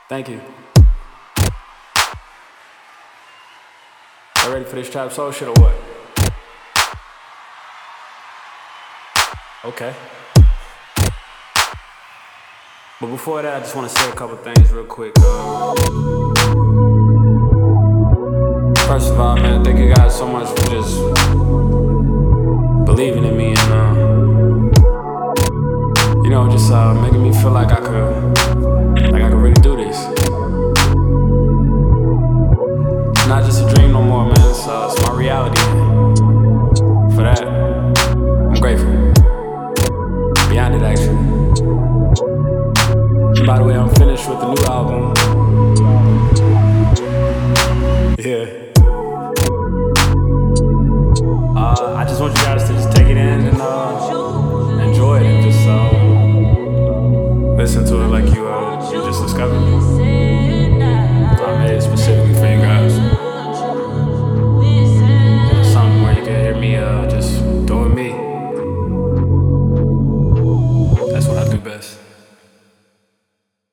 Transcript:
Thank you. Y'all ready for this trap soul shit or what? Okay. But before that, I just want to say a couple things real quick. First of all, man, thank you guys so much for just believing in me and just making me feel like I could really do this. It's not just a dream no more, man. It's my reality. For that, I'm grateful. Beyond it, actually. By the way, I'm finished with the new album. Yeah. I just want you guys to just take it in and enjoy it and just listen to it like you just discovered. I made it specifically